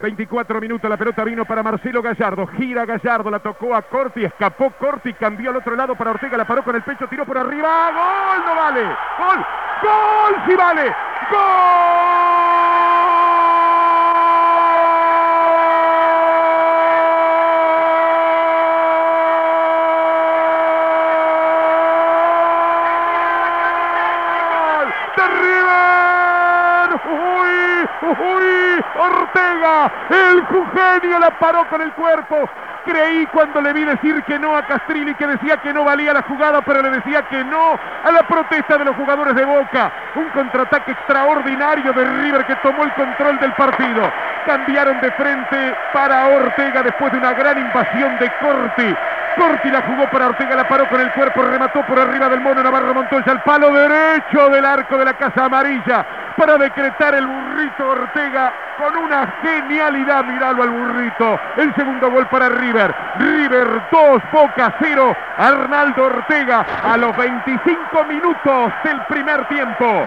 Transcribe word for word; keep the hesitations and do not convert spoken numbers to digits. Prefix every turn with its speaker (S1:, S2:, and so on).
S1: veinticuatro minutos, la pelota vino para Marcelo Gallardo, gira Gallardo, la tocó a Corti, escapó Corti, cambió al otro lado para Ortega, la paró con el pecho, tiró por arriba, ¡gol! No vale, ¡gol! ¡Gol! ¡Sí vale! ¡Gol! ¡De River! ¡Uy! ¡Uy! Ortega, el Jugenio la paró con el cuerpo. Creí cuando le vi decir que no a Castrilli, que decía que no valía la jugada, pero le decía que no a la protesta de los jugadores de Boca. Un contraataque extraordinario de River que tomó el control del partido. Cambiaron de frente para Ortega después de una gran invasión de Corti. Corti la jugó para Ortega, la paró con el cuerpo, remató por arriba del mono Navarro Montoya al palo derecho del arco de la Casa Amarilla para decretar el burrito Ortega con una genialidad. Miralo al burrito. El segundo gol para River. River dos, Boca cero. Arnaldo Ortega a los veinticinco minutos del primer tiempo.